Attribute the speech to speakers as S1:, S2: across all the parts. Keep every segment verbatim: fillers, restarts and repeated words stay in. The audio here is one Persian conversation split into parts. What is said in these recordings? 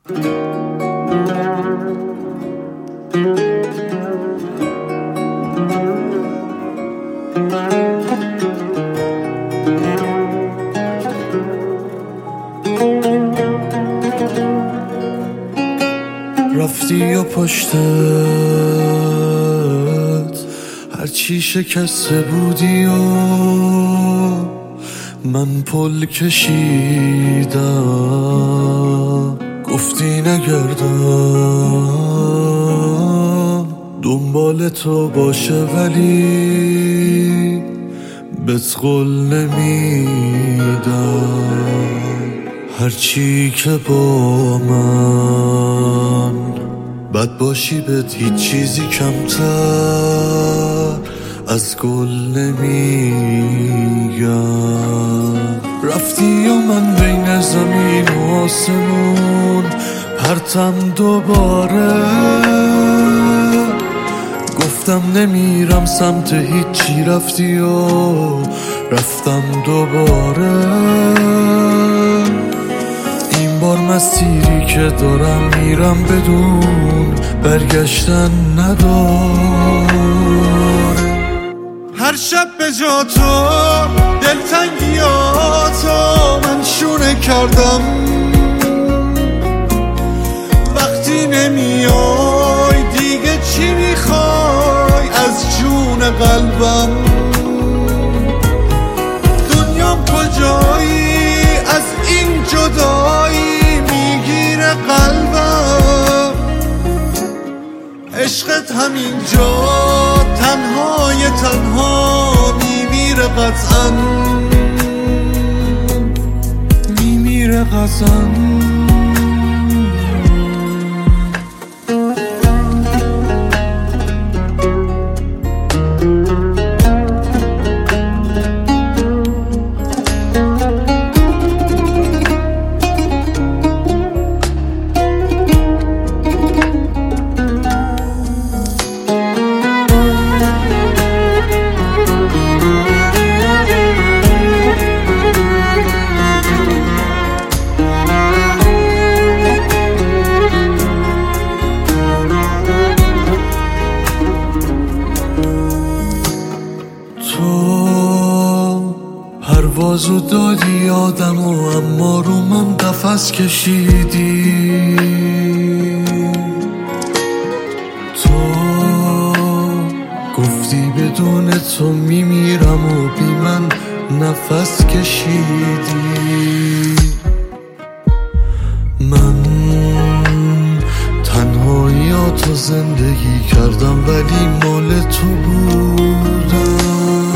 S1: رفتی و پشتت هرچی شکسته بودی و من پل کشیدم، گفتی نگردم دنبال تو باشه ولی بهت قول نمیدم. هرچی که با من بد باشی بهت هیچ چیزی کمتر از گل نمیگم. رفتی و من بین زمین و آسمون پرتم دوباره، گفتم نمیرم سمت هیچی، رفتی و رفتم دوباره. این بار مسیری که دارم میرم بدون برگشتن نداره.
S2: هر شب به جا تو دلتنگیاتو من شونه کردم، وقتی نمیای دیگه چی میخوای از جون قلبم؟ دنیام کجایی از این جدایی میگیره قلبم؟ عشقت همینجا تنهای تنها میمیره قطعاً، میمیره قطعاً.
S1: پروازو دادی آدمو اما رو من قفس کشیدی. تو گفتی بدون تو میمیرم و بی من نفس کشیدی. من تنهاییاتو زندگی کردم ولی مال تو بودم.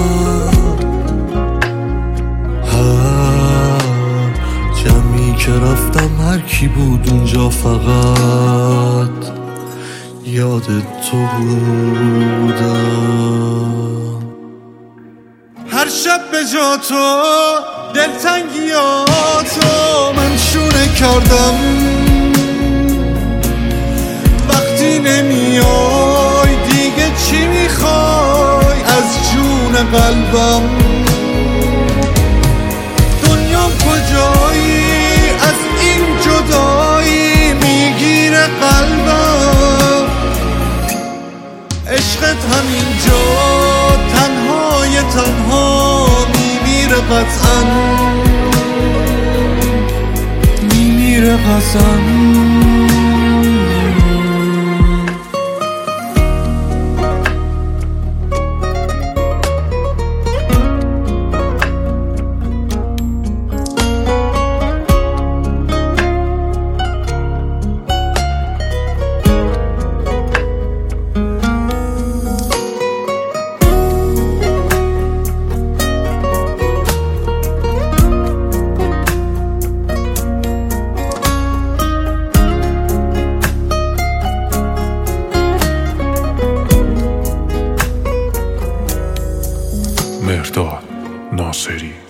S1: که رفتم هر کی بود اونجا فقط یاد تو بودم.
S2: هر شب به جا تو دلتنگیاتو من شونه کردم، وقتی نمیای دیگه چی میخوای از جون قلبم؟ دنیام کجایی از این جدایی میگیره قلبم؟ عشقت همینجا تنهای تنها میمیره قطعاً، میمیره قطعاً.
S3: مهرداد ناصری.